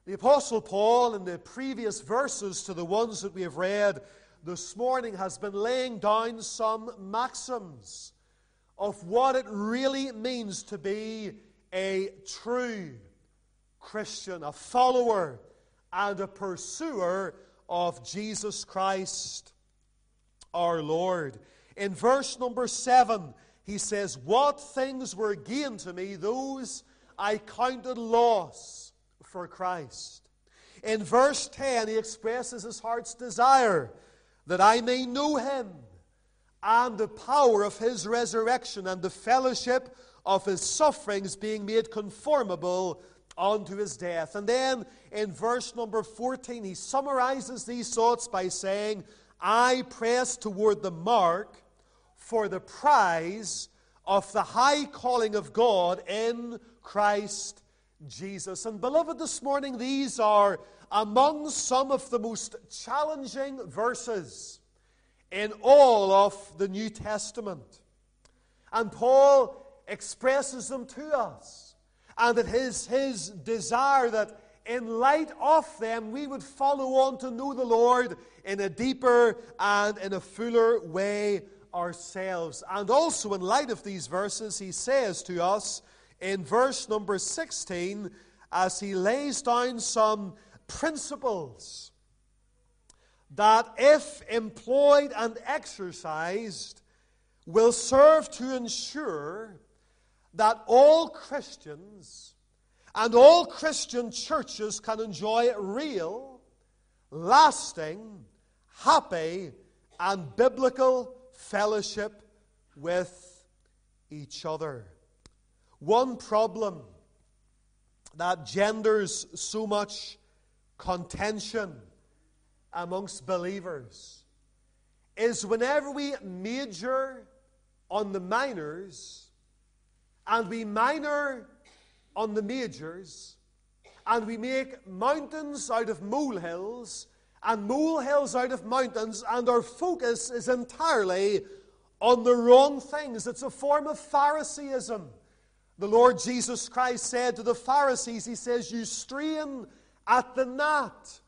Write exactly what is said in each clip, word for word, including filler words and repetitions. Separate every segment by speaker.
Speaker 1: The Apostle Paul, in the previous verses to the ones that we have read this morning, has been laying down some maxims of what it really means to be a true Christian, a follower and a pursuer of Jesus Christ our Lord. In verse number seven, he says, "What things were gain to me, those I counted loss for Christ." In verse ten, he expresses his heart's desire that I may know him and the power of his resurrection and the fellowship of his sufferings, being made conformable unto his death. And then in verse number fourteen, he summarizes these thoughts by saying, I press toward the mark for the prize of the high calling of God in Christ Jesus. And beloved, this morning, these are among some of the most challenging verses in all of the New Testament. And Paul expresses them to us. And it is his desire that in light of them, we would follow on to know the Lord in a deeper and in a fuller way ourselves. And also in light of these verses, he says to us in verse number sixteen, as he lays down some principles that, if employed and exercised, will serve to ensure that all Christians and all Christian churches can enjoy real, lasting, happy, and biblical fellowship with each other. One problem that genders so much contention amongst believers is whenever we major on the minors and we minor on the majors, and we make mountains out of molehills and molehills out of mountains, and our focus is entirely on the wrong things. It's a form of Phariseeism. The Lord Jesus Christ said to the Pharisees, he says, you strain at the gnat,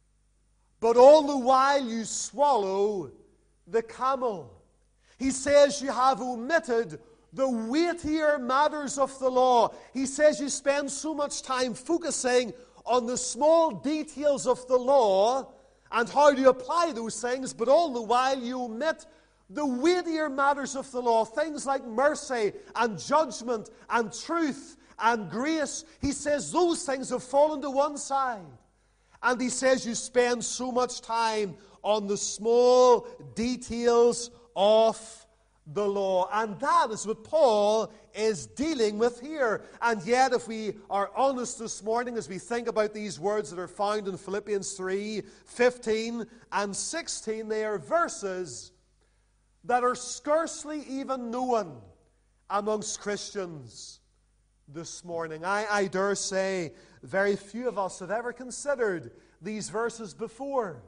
Speaker 1: but all the while you swallow the camel. He says you have omitted the weightier matters of the law. He says you spend so much time focusing on the small details of the law and how to apply those things, but all the while you omit the weightier matters of the law, things like mercy and judgment and truth and grace. He says those things have fallen to one side. And he says you spend so much time on the small details of the law. And that is what Paul is dealing with here. And yet, if we are honest this morning, as we think about these words that are found in Philippians three, fifteen and sixteen, they are verses that are scarcely even known amongst Christians this morning. I, I dare say very few of us have ever considered these verses before.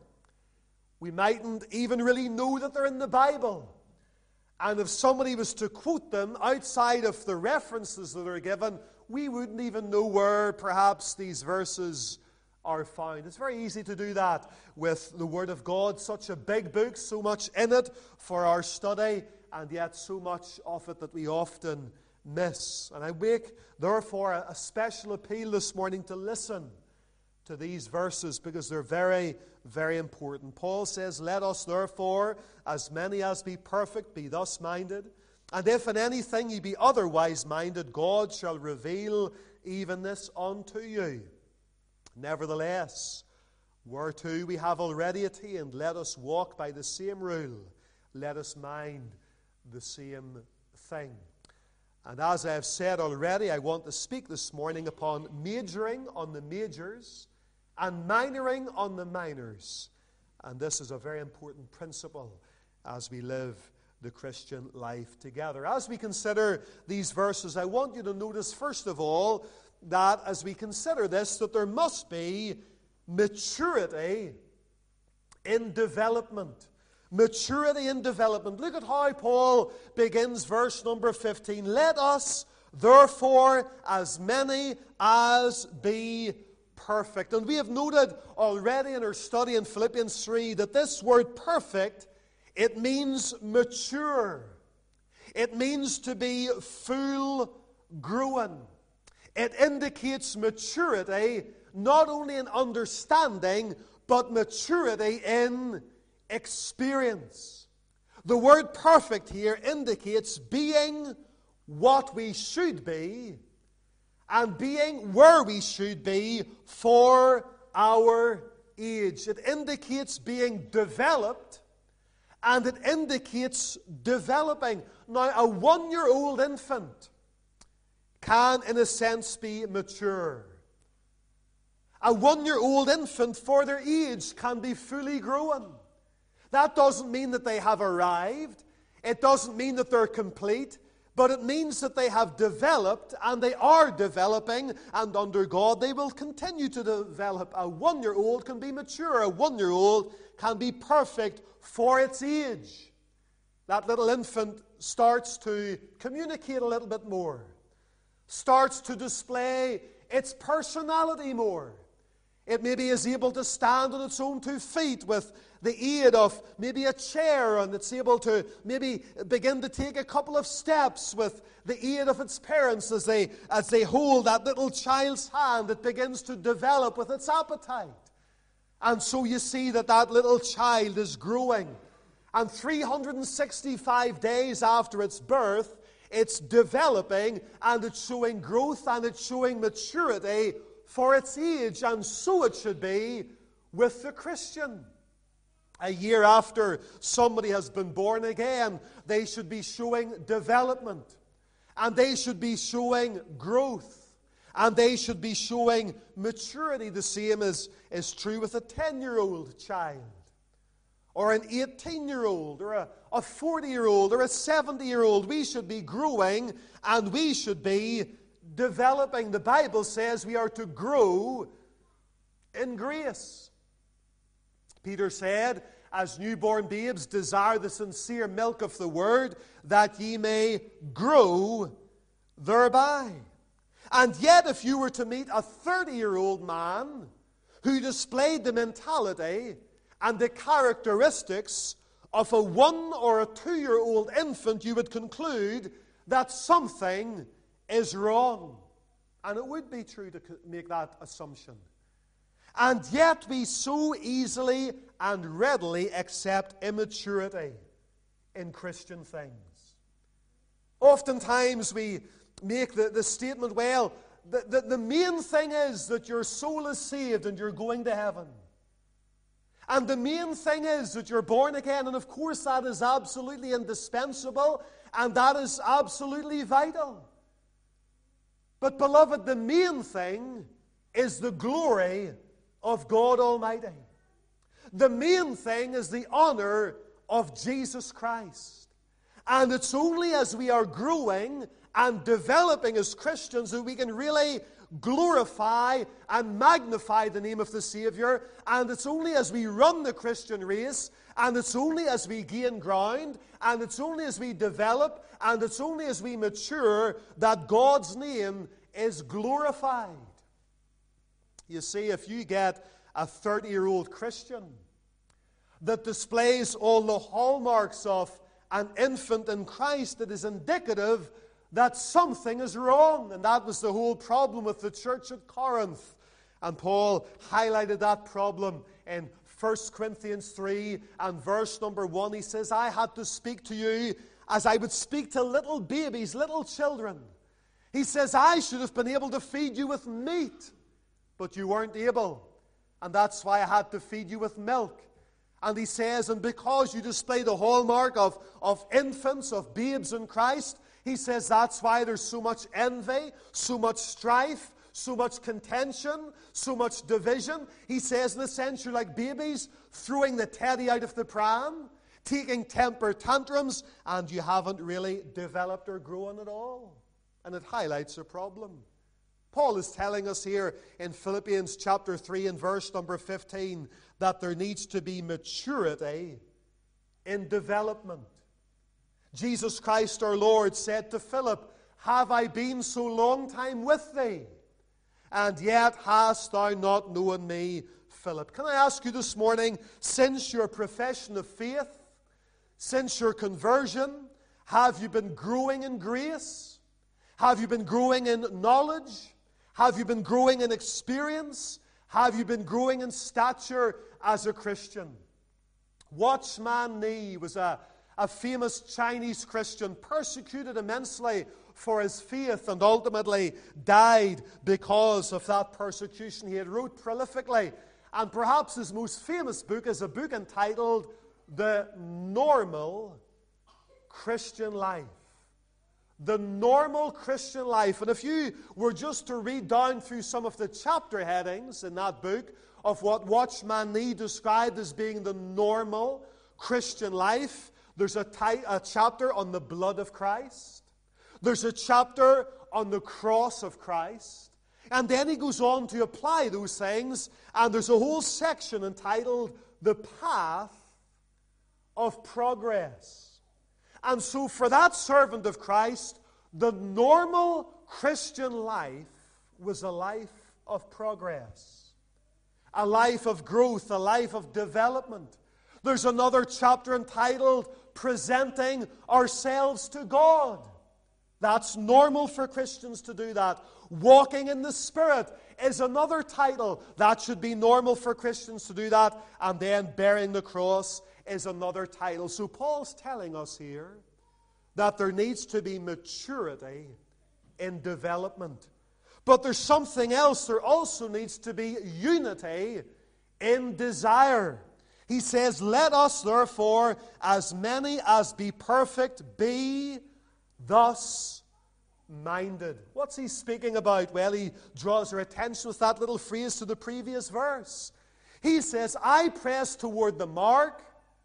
Speaker 1: We mightn't even really know that they're in the Bible. And if somebody was to quote them outside of the references that are given, we wouldn't even know where perhaps these verses are found. It's very easy to do that with the Word of God, such a big book, so much in it for our study, and yet so much of it that we often miss. And I make, therefore, a special appeal this morning to listen to these verses, because they're very, very important. Paul says, let us therefore, as many as be perfect, be thus minded. And if in anything ye be otherwise minded, God shall reveal even this unto you. Nevertheless, whereto we have already attained, let us walk by the same rule. Let us mind the same thing. And as I have said already, I want to speak this morning upon majoring on the majors and minoring on the minors. And this is a very important principle as we live the Christian life together. As we consider these verses, I want you to notice, first of all, that as we consider this, that there must be maturity in development. Maturity in development. Look at how Paul begins verse number fifteen. Let us, therefore, as many as be perfect. And we have noted already in our study in Philippians three that this word perfect, it means mature. It means to be full grown. It indicates maturity, not only in understanding, but maturity in experience. The word perfect here indicates being what we should be and being where we should be for our age. It indicates being developed and it indicates developing. Now, a one-year-old infant can, in a sense, be mature. A one-year-old infant, for their age, can be fully grown. That doesn't mean that they have arrived. It doesn't mean that they're complete. But it means that they have developed, and they are developing, and under God they will continue to develop. A one-year-old can be mature. A one-year-old can be perfect for its age. That little infant starts to communicate a little bit more, starts to display its personality more. It maybe is able to stand on its own two feet with the aid of maybe a chair, and it's able to maybe begin to take a couple of steps with the aid of its parents as they, as they hold that little child's hand. It begins to develop with its appetite. And so you see that that little child is growing. And three hundred sixty-five days after its birth, it's developing, and it's showing growth, and it's showing maturity for its age. And so it should be with the Christian. A year after somebody has been born again, they should be showing development, and they should be showing growth, and they should be showing maturity. The same is, is true with a ten-year-old child, or an eighteen-year-old, or a, a forty-year-old, or a seventy-year-old. We should be growing, and we should be developing. The Bible says we are to grow in grace. Peter said, as newborn babes, desire the sincere milk of the word, that ye may grow thereby. And yet, if you were to meet a thirty-year-old man who displayed the mentality and the characteristics of a one or a two-year-old infant, you would conclude that something is wrong. And it would be true to make that assumption. And yet we so easily and readily accept immaturity in Christian things. Oftentimes we make the, the statement, well, the, the, the main thing is that your soul is saved and you're going to heaven. And the main thing is that you're born again. And of course that is absolutely indispensable, and that is absolutely vital. But beloved, the main thing is the glory of God Almighty. The main thing is the honor of Jesus Christ. And it's only as we are growing and developing as Christians that we can really glorify and magnify the name of the Savior. And it's only as we run the Christian race, and it's only as we gain ground, and it's only as we develop, and it's only as we mature that God's name is glorified. You see, if you get a thirty-year-old Christian that displays all the hallmarks of an infant in Christ, it is indicative that something is wrong. And that was the whole problem with the church at Corinth. And Paul highlighted that problem in First Corinthians three and verse number one. He says, I had to speak to you as I would speak to little babies, little children. He says, I should have been able to feed you with meat, but you weren't able. And that's why I had to feed you with milk. And he says, and because you display the hallmark of, of infants, of babes in Christ, he says that's why there's so much envy, so much strife, so much contention, so much division. He says, in a sense, you're like babies throwing the teddy out of the pram, taking temper tantrums, and you haven't really developed or grown at all. And it highlights a problem. Paul is telling us here in Philippians chapter three and verse number fifteen that there needs to be maturity in development. Jesus Christ our Lord said to Philip, have I been so long time with thee, and yet hast thou not known me, Philip. Can I ask you this morning, since your profession of faith, since your conversion, have you been growing in grace? Have you been growing in knowledge? Have you been growing in experience? Have you been growing in stature as a Christian? Watchman Nee was a, a famous Chinese Christian, persecuted immensely for his faith, and ultimately died because of that persecution. He had wrote prolifically, and perhaps his most famous book is a book entitled The Normal Christian Life. The Normal Christian Life. And if you were just to read down through some of the chapter headings in that book of what Watchman Nee described as being the normal Christian life, there's a, ti- a chapter on the blood of Christ. There's a chapter on the cross of Christ. And then he goes on to apply those things, and there's a whole section entitled The Path of Progress. And so for that servant of Christ, the normal Christian life was a life of progress, a life of growth, a life of development. There's another chapter entitled Presenting Ourselves to God. That's normal for Christians to do that. Walking in the Spirit is another title. That should be normal for Christians to do that. And then bearing the cross is another title. So Paul's telling us here that there needs to be maturity in development. But there's something else. There also needs to be unity in desire. He says, let us therefore, as many as be perfect, be thus minded. What's he speaking about? Well, he draws our attention with that little phrase to the previous verse. He says, I press toward the mark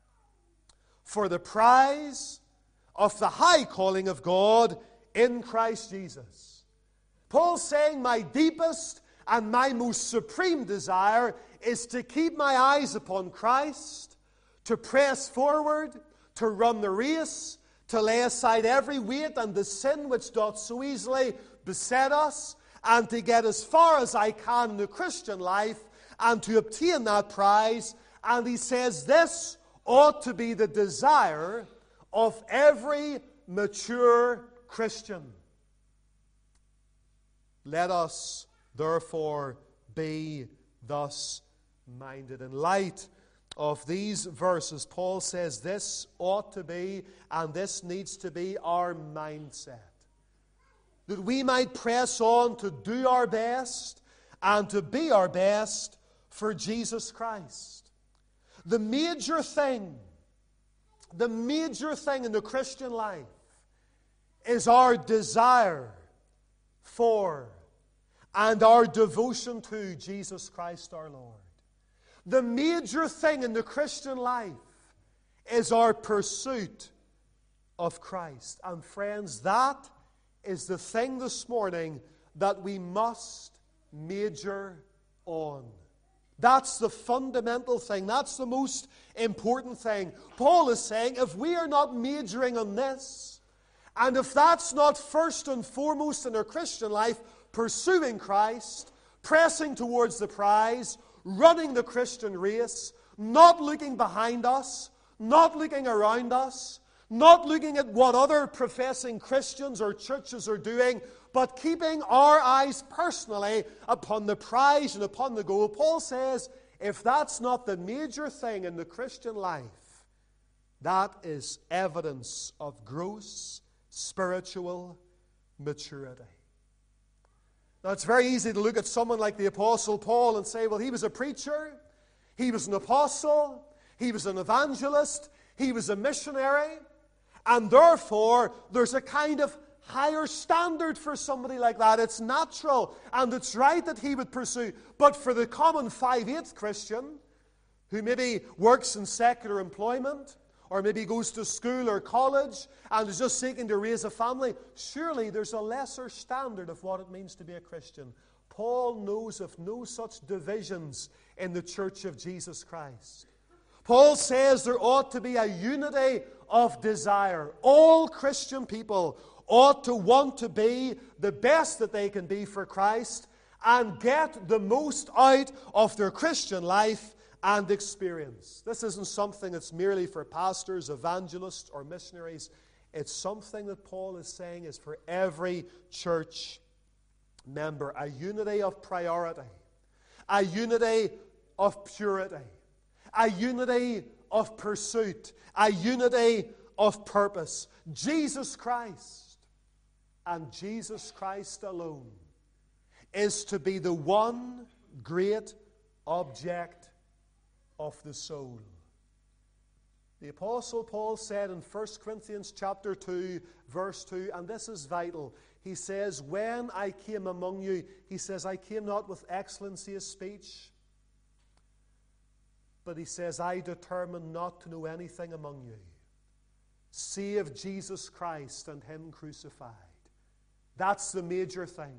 Speaker 1: for the prize of the high calling of God in Christ Jesus. Paul's saying, my deepest and my most supreme desire is to keep my eyes upon Christ, to press forward, to run the race, to lay aside every weight and the sin which doth so easily beset us, and to get as far as I can in the Christian life and to obtain that prize. And he says this ought to be the desire of every mature Christian. Let us therefore be thus minded. In light of these verses, Paul says this ought to be, and this needs to be our mindset. That we might press on to do our best and to be our best for Jesus Christ. The major thing, the major thing in the Christian life is our desire for and our devotion to Jesus Christ our Lord. The major thing in the Christian life is our pursuit of Christ. And friends, that is the thing this morning that we must major on. That's the fundamental thing. That's the most important thing. Paul is saying, if we are not majoring on this, and if that's not first and foremost in our Christian life, pursuing Christ, pressing towards the prize, running the Christian race, not looking behind us, not looking around us, not looking at what other professing Christians or churches are doing, but keeping our eyes personally upon the prize and upon the goal. Paul says, if that's not the major thing in the Christian life, that is evidence of gross spiritual maturity. Now, it's very easy to look at someone like the Apostle Paul and say, well, he was a preacher, he was an apostle, he was an evangelist, he was a missionary, and therefore there's a kind of higher standard for somebody like that. It's natural, and it's right that he would pursue. But for the common five-eighth Christian, who maybe works in secular employment, or maybe goes to school or college and is just seeking to raise a family, surely there's a lesser standard of what it means to be a Christian. Paul knows of no such divisions in the church of Jesus Christ. Paul says there ought to be a unity of desire. All Christian people ought to want to be the best that they can be for Christ, and get the most out of their Christian life and experience. This isn't something that's merely for pastors, evangelists, or missionaries. It's something that Paul is saying is for every church member. A unity of priority, a unity of purity, a unity of pursuit, a unity of purpose. Jesus Christ, and Jesus Christ alone, is to be the one great object of the soul. The Apostle Paul said in First Corinthians chapter two, verse two, and this is vital. He says, when I came among you, he says, I came not with excellency of speech, but he says, I determined not to know anything among you, save Jesus Christ and him crucified. That's the major thing.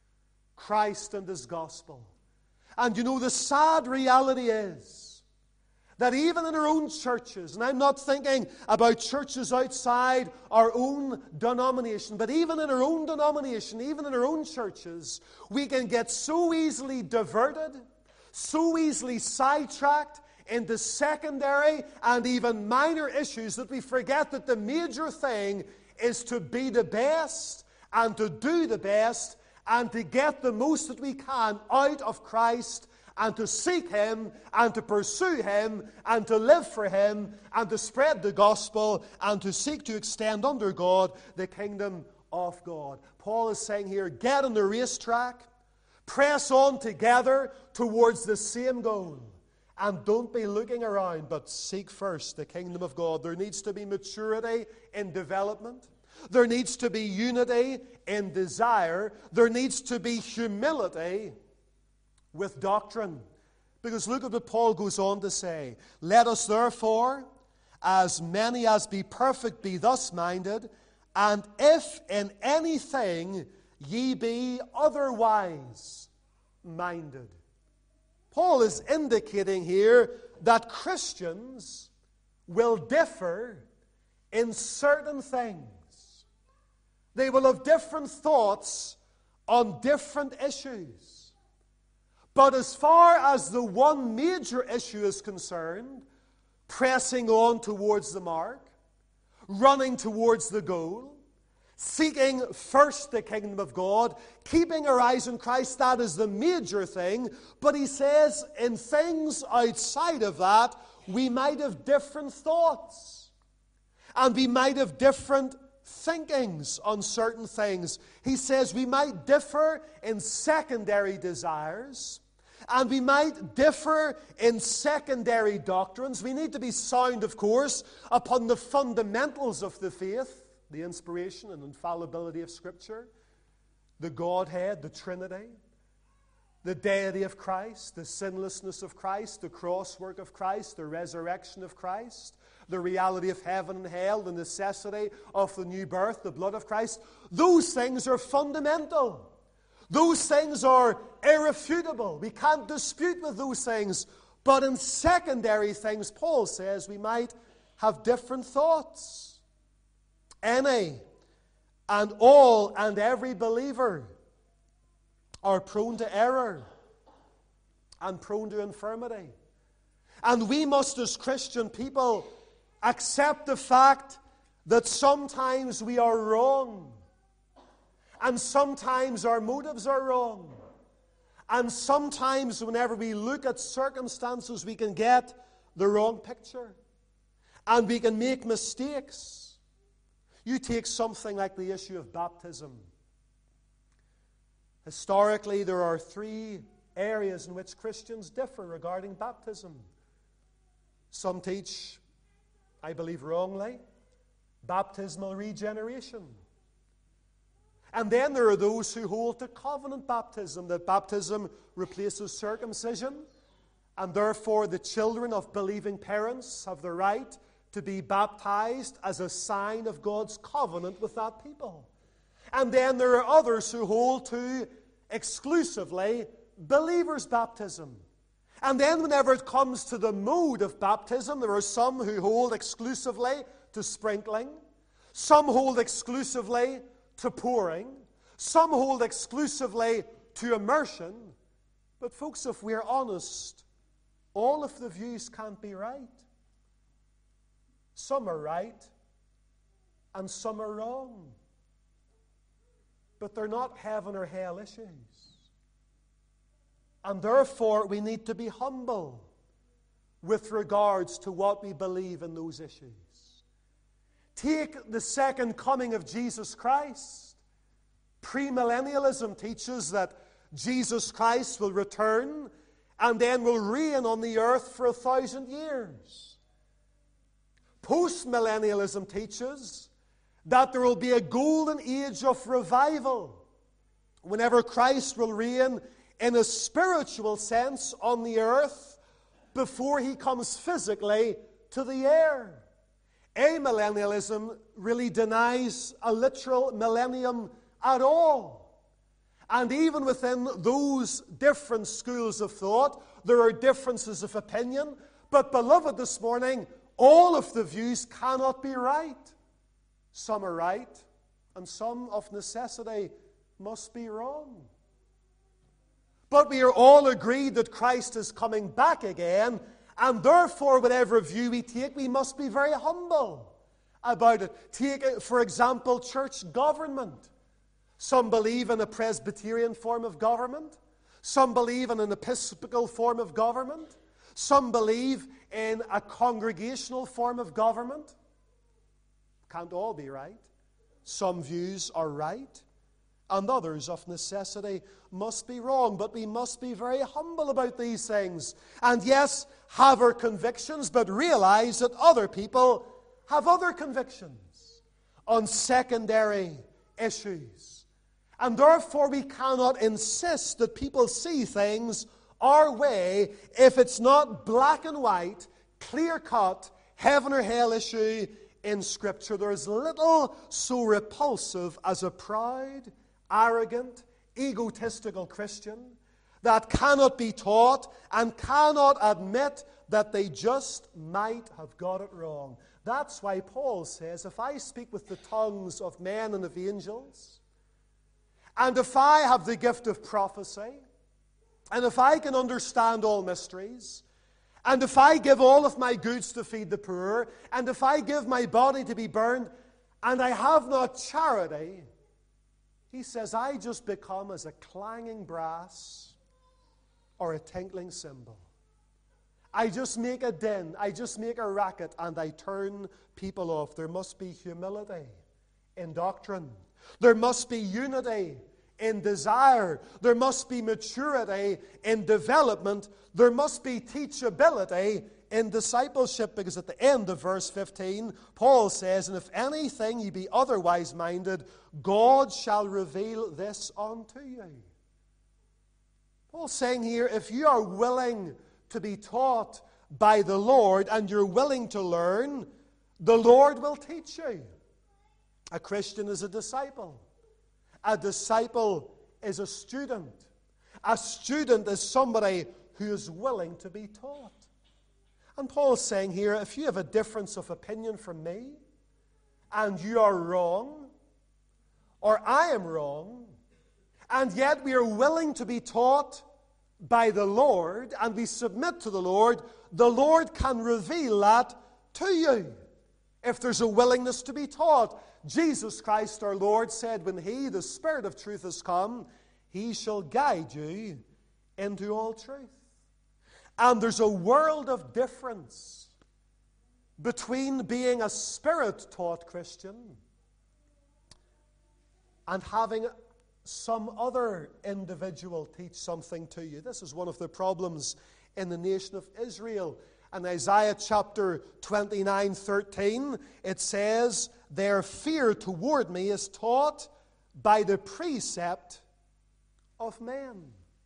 Speaker 1: Christ and his gospel. And you know, the sad reality is that even in our own churches, and I'm not thinking about churches outside our own denomination, but even in our own denomination, even in our own churches, we can get so easily diverted, so easily sidetracked into secondary and even minor issues that we forget that the major thing is to be the best and to do the best and to get the most that we can out of Christ, and to seek him, and to pursue him, and to live for him, and to spread the gospel, and to seek to extend under God the kingdom of God. Paul is saying here, get on the racetrack, press on together towards the same goal, and don't be looking around, but seek first the kingdom of God. There needs to be maturity in development. There needs to be unity in desire. There needs to be humility with doctrine. Because look at what Paul goes on to say. Let us therefore, as many as be perfect, be thus minded, and if in anything ye be otherwise minded. Paul is indicating here that Christians will differ in certain things. They will have different thoughts on different issues. But as far as the one major issue is concerned, pressing on towards the mark, running towards the goal, seeking first the kingdom of God, keeping our eyes on Christ, that is the major thing. But he says in things outside of that, we might have different thoughts. And we might have different thinkings on certain things. He says we might differ in secondary desires, and we might differ in secondary doctrines. We need to be sound, of course, upon the fundamentals of the faith, the inspiration and infallibility of Scripture, the Godhead, the Trinity, the deity of Christ, the sinlessness of Christ, the cross work of Christ, the resurrection of Christ, the reality of heaven and hell, the necessity of the new birth, the blood of Christ. Those things are fundamental. Those things are irrefutable. We can't dispute with those things. But in secondary things, Paul says we might have different thoughts. Any and all and every believer are prone to error and prone to infirmity. And we must, as Christian people, accept the fact that sometimes we are wrong. And sometimes our motives are wrong. And sometimes whenever we look at circumstances, we can get the wrong picture. And we can make mistakes. You take something like the issue of baptism. Historically, there are three areas in which Christians differ regarding baptism. Some teach, I believe wrongly, baptismal regeneration. And then there are those who hold to covenant baptism, that baptism replaces circumcision, and therefore the children of believing parents have the right to be baptized as a sign of God's covenant with that people. And then there are others who hold to exclusively believers' baptism. And then whenever it comes to the mode of baptism, there are some who hold exclusively to sprinkling. Some hold exclusively to pouring. Some hold exclusively to immersion. But folks, if we're honest, all of the views can't be right. Some are right, and some are wrong. But they're not heaven or hell issues. And therefore, we need to be humble with regards to what we believe in those issues. Take the second coming of Jesus Christ. Premillennialism teaches that Jesus Christ will return and then will reign on the earth for a thousand years. Postmillennialism teaches that there will be a golden age of revival whenever Christ will reign in a spiritual sense on the earth before he comes physically to the air. Amillennialism really denies a literal millennium at all. And even within those different schools of thought, there are differences of opinion. But beloved, this morning, all of the views cannot be right. Some are right, and some of necessity must be wrong. But we are all agreed that Christ is coming back again, and therefore, whatever view we take, we must be very humble about it. Take, for example, church government. Some believe in a Presbyterian form of government. Some believe in an Episcopal form of government. Some believe in a congregational form of government. Can't all be right. Some views are right, and others of necessity must be wrong. But we must be very humble about these things. And yes, have our convictions, but realize that other people have other convictions on secondary issues. And therefore we cannot insist that people see things our way if it's not black and white, clear-cut, heaven or hell issue in Scripture. There is little so repulsive as a proud, arrogant, egotistical Christian that cannot be taught and cannot admit that they just might have got it wrong. That's why Paul says, if I speak with the tongues of men and of angels, and if I have the gift of prophecy, and if I can understand all mysteries, and if I give all of my goods to feed the poor, and if I give my body to be burned, and I have not charity, he says, I just become as a clanging brass or a tinkling cymbal. I just make a din, I just make a racket, and I turn people off. There must be humility in doctrine. There must be unity in desire. There must be maturity in development. There must be teachability in discipleship, because at the end of verse fifteen, Paul says, and if anything ye be otherwise minded, God shall reveal this unto you. Paul's saying here, if you are willing to be taught by the Lord and you're willing to learn, the Lord will teach you. A Christian is a disciple. A disciple is a student. A student is somebody who is willing to be taught. And Paul's saying here, if you have a difference of opinion from me, and you are wrong, or I am wrong, and yet we are willing to be taught by the Lord, and we submit to the Lord, the Lord can reveal that to you if there's a willingness to be taught. Jesus Christ our Lord said, when He, the Spirit of truth, has come, He shall guide you into all truth. And there's a world of difference between being a Spirit-taught Christian and having some other individual teach something to you. This is one of the problems in the nation of Israel. In Isaiah chapter twenty-nine, thirteen, it says, their fear toward me is taught by the precept of men.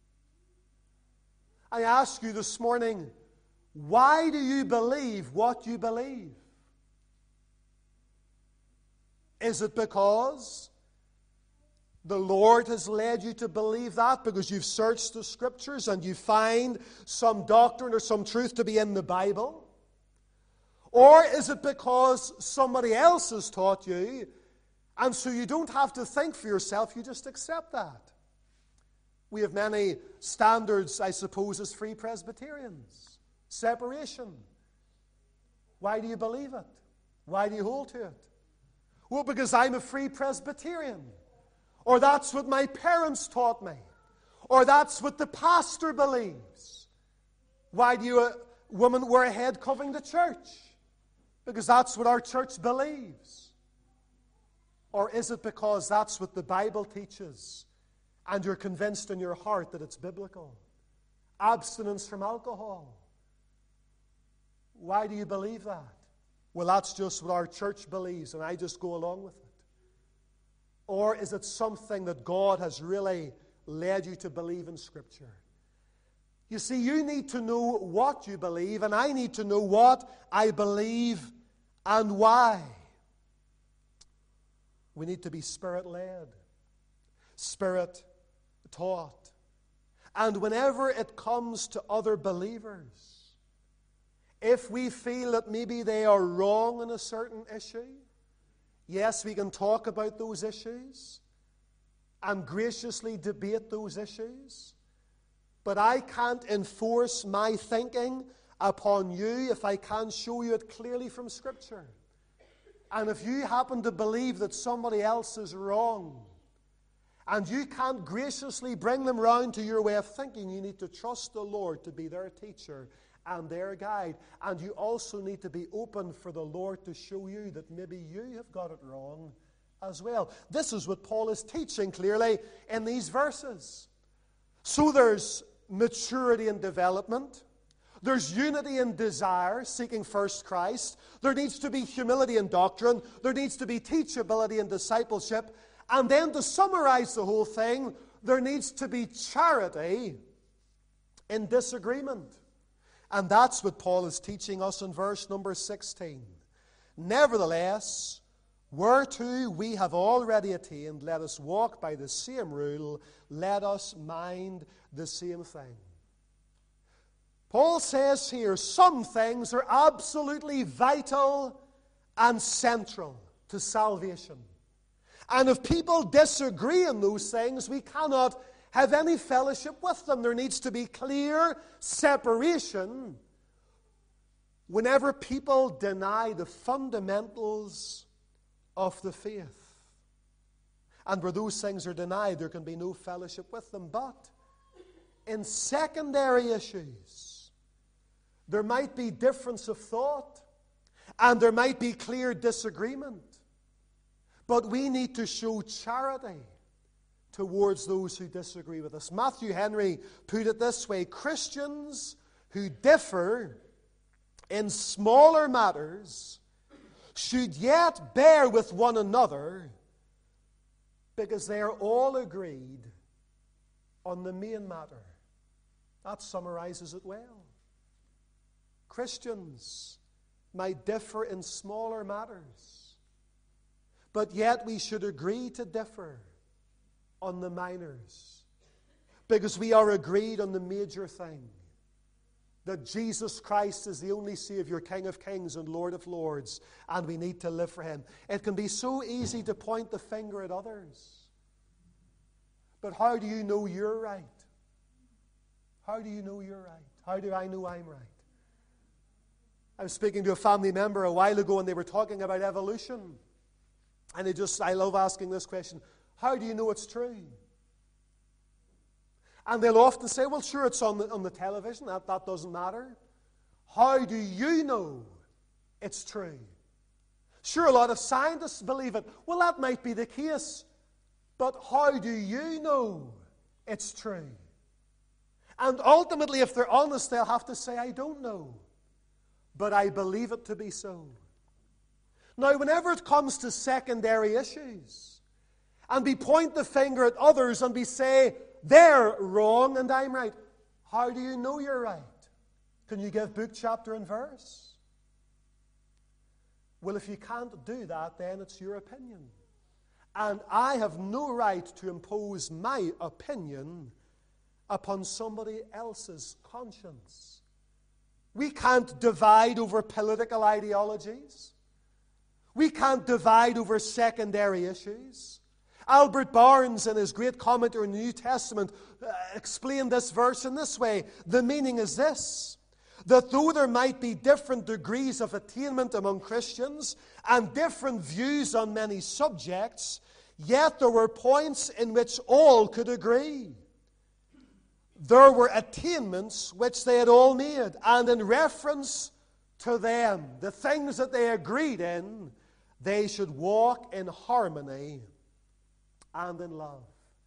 Speaker 1: I ask you this morning, why do you believe what you believe? Is it because the Lord has led you to believe that because you've searched the Scriptures and you find some doctrine or some truth to be in the Bible? Or is it because somebody else has taught you, and so you don't have to think for yourself, you just accept that? We have many standards, I suppose, as Free Presbyterians. Separation. Why do you believe it? Why do you hold to it? Well, because I'm a Free Presbyterian. Or that's what my parents taught me. Or that's what the pastor believes. Why do you, uh, women wear a head covering to church? Because that's what our church believes. Or is it because that's what the Bible teaches and you're convinced in your heart that it's biblical? Abstinence from alcohol. Why do you believe that? Well, that's just what our church believes and I just go along with it. Or is it something that God has really led you to believe in Scripture? You see, you need to know what you believe, and I need to know what I believe and why. We need to be Spirit-led, Spirit-taught. And whenever it comes to other believers, if we feel that maybe they are wrong in a certain issue, yes, we can talk about those issues and graciously debate those issues. But I can't enforce my thinking upon you if I can't show you it clearly from Scripture. And if you happen to believe that somebody else is wrong, and you can't graciously bring them round to your way of thinking, you need to trust the Lord to be their teacher and their guide. And you also need to be open for the Lord to show you that maybe you have got it wrong as well. This is what Paul is teaching clearly in these verses. So there's maturity and development. There's unity in desire, seeking first Christ. There needs to be humility in doctrine. There needs to be teachability in discipleship. And then to summarize the whole thing, there needs to be charity in disagreement. And that's what Paul is teaching us in verse number sixteen. Nevertheless, whereto we have already attained, let us walk by the same rule, let us mind the same thing. Paul says here, some things are absolutely vital and central to salvation. And if people disagree in those things, we cannot have any fellowship with them. There needs to be clear separation whenever people deny the fundamentals of the faith. And where those things are denied, there can be no fellowship with them. But in secondary issues, there might be difference of thought, and there might be clear disagreement. But we need to show charity towards those who disagree with us. Matthew Henry put it this way: Christians who differ in smaller matters should yet bear with one another because they are all agreed on the main matter. That summarizes it well. Christians might differ in smaller matters, but yet we should agree to differ on the minors, because we are agreed on the major thing, that Jesus Christ is the only Savior, King of kings and Lord of lords, and we need to live for Him. It can be so easy to point the finger at others, but how do you know you're right? How do you know you're right? How do I know I'm right? I was speaking to a family member a while ago, and they were talking about evolution. And they just, I love asking this question: how do you know it's true? And they'll often say, well, sure, it's on the, on the television. That, that doesn't matter. How do you know it's true? Sure, a lot of scientists believe it. Well, that might be the case. But how do you know it's true? And ultimately, if they're honest, they'll have to say, I don't know, but I believe it to be so. Now, whenever it comes to secondary issues, and we point the finger at others and we say, they're wrong and I'm right, how do you know you're right? Can you give book, chapter, and verse? Well, if you can't do that, then it's your opinion. And I have no right to impose my opinion upon somebody else's conscience. We can't divide over political ideologies. We can't divide over secondary issues. Albert Barnes, in his great commentary on the New Testament, uh, explained this verse in this way. The meaning is this, that though there might be different degrees of attainment among Christians and different views on many subjects, yet there were points in which all could agree. There were attainments which they had all made, and in reference to them, the things that they agreed in, they should walk in harmony and in love.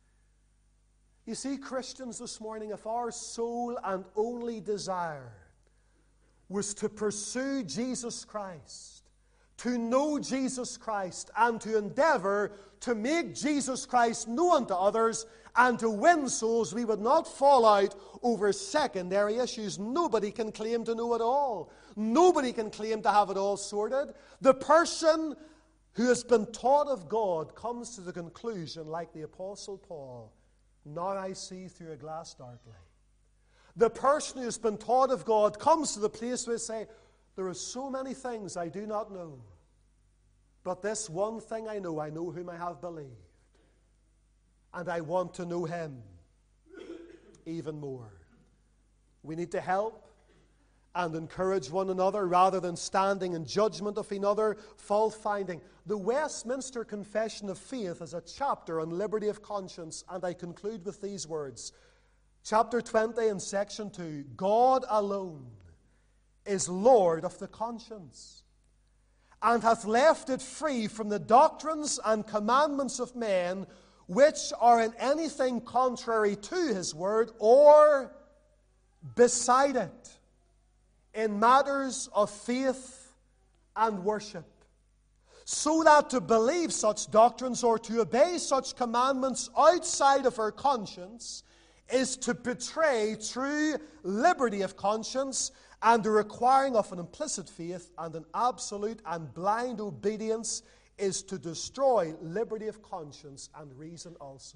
Speaker 1: You see, Christians, this morning, if our sole and only desire was to pursue Jesus Christ, to know Jesus Christ, and to endeavor to make Jesus Christ known to others and to win souls, we would not fall out over secondary issues. Nobody can claim to know it all. Nobody can claim to have it all sorted. The person who has been taught of God comes to the conclusion, like the Apostle Paul, now I see through a glass darkly. The person who has been taught of God comes to the place where they say, there are so many things I do not know, but this one thing I know, I know whom I have believed, and I want to know him even more. We need to help and encourage one another rather than standing in judgment of another, fault-finding. The Westminster Confession of Faith is a chapter on liberty of conscience, and I conclude with these words. Chapter twenty and section two, God alone is Lord of the conscience, and hath left it free from the doctrines and commandments of men, which are in anything contrary to his word, or beside it, in matters of faith and worship, so that to believe such doctrines or to obey such commandments outside of our conscience is to betray true liberty of conscience, and the requiring of an implicit faith and an absolute and blind obedience is to destroy liberty of conscience and reason also.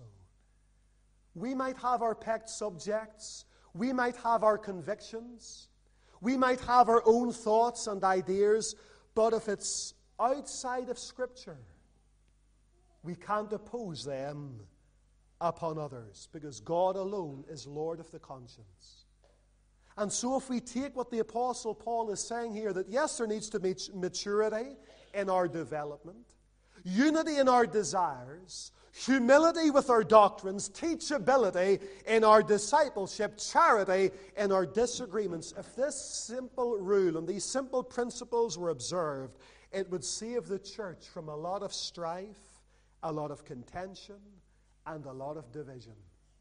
Speaker 1: We might have our pet subjects, we might have our convictions, we might have our own thoughts and ideas, but if it's outside of Scripture, we can't oppose them upon others, because God alone is Lord of the conscience. And so if we take what the Apostle Paul is saying here, that yes, there needs to be maturity in our development, unity in our desires, humility with our doctrines, teachability in our discipleship, charity in our disagreements. If this simple rule and these simple principles were observed, it would save the church from a lot of strife, a lot of contention, and a lot of division.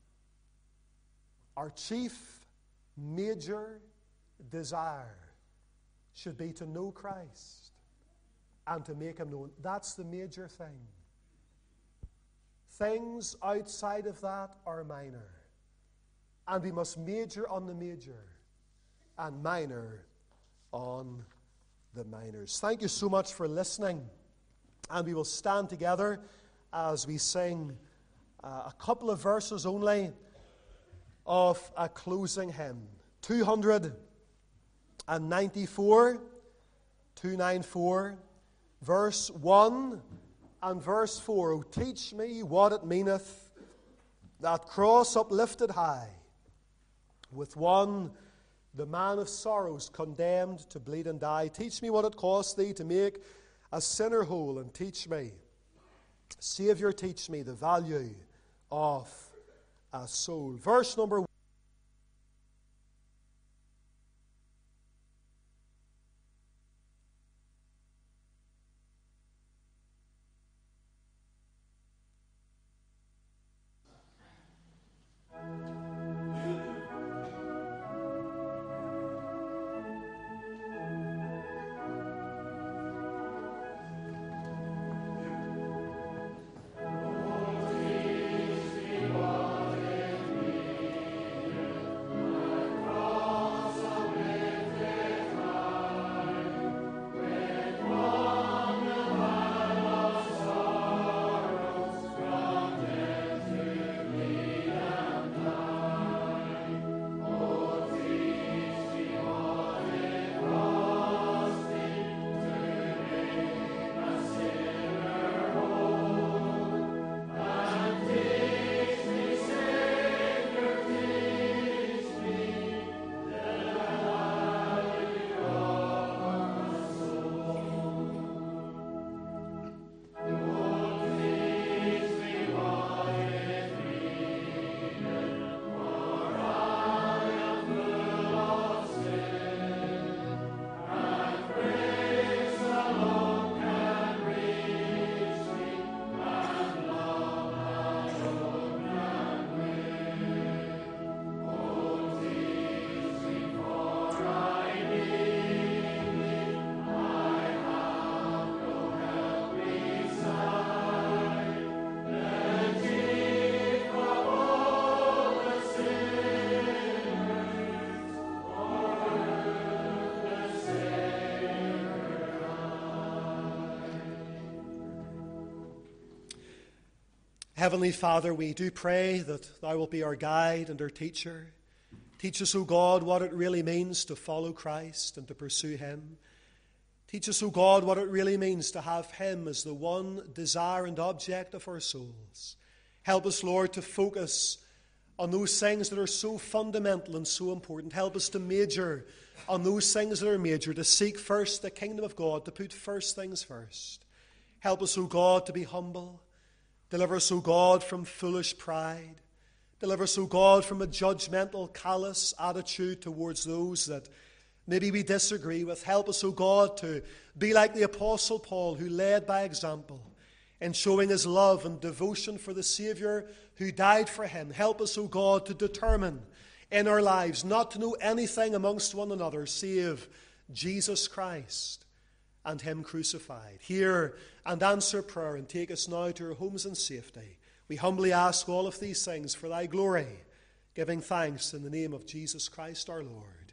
Speaker 1: Our chief, major desire should be to know Christ and to make him known. That's the major thing. Things outside of that are minor. And we must major on the major and minor on the minors. Thank you so much for listening. And we will stand together as we sing uh, a couple of verses only of a closing hymn. two ninety-four, two ninety-four, verse one and verse four. Oh, teach me what it meaneth, that cross uplifted high, with one, the man of sorrows, condemned to bleed and die. Teach me what it cost thee to make a sinner whole, and teach me, Savior, teach me the value of a soul. Verse number one. Heavenly Father, we do pray that Thou wilt be our guide and our teacher. Teach us, O God, what it really means to follow Christ and to pursue Him. Teach us, O God, what it really means to have Him as the one desire and object of our souls. Help us, Lord, to focus on those things that are so fundamental and so important. Help us to major on those things that are major, to seek first the kingdom of God, to put first things first. Help us, O God, to be humble. Deliver us, O God, from foolish pride. Deliver us, O God, from a judgmental, callous attitude towards those that maybe we disagree with. Help us, O God, to be like the Apostle Paul, who led by example in showing his love and devotion for the Savior who died for him. Help us, O God, to determine in our lives not to know anything amongst one another save Jesus Christ and Him crucified. Hear and answer prayer, and take us now to our homes in safety. We humbly ask all of these things for Thy glory, giving thanks in the name of Jesus Christ our Lord.